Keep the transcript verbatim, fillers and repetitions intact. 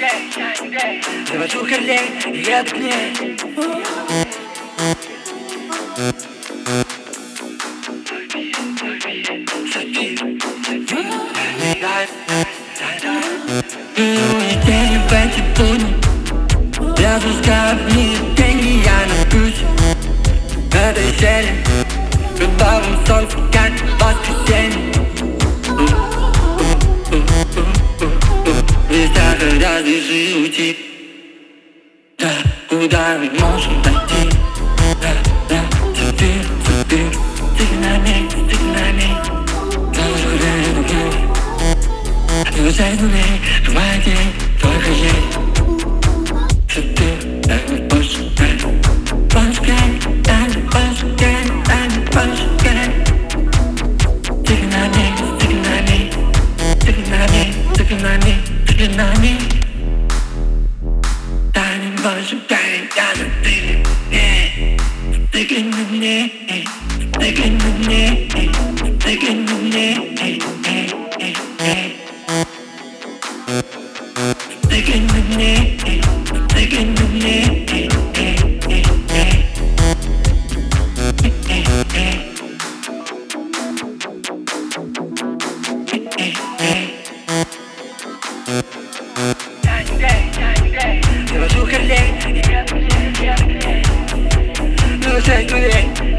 Завожу Харлей, еду к ней. День в эти будни я пускаю в них деньги, я напьюсь этой зели. Прибавим солнце, как в воскресенье. Везде хотят лишь уйти. Да, куда мы можем дойти? Да, да, теперь, теперь ты на ней, ты на ней. Тоже время любви. Отвечай за ней, твоя день, только ей. Теперь, дай мне пошукай. Пошукай, дай мне пошукай, дай мне пошукай. Ты на ней, ты на ней. Ты на ней, ты на ней, ты на ней. Дай мне пошукай, я на ты. Ты на мне, ты на мне, ты на мне. Ты на мне, ты на мне. Завожу Харлей, ну, шесть гулей.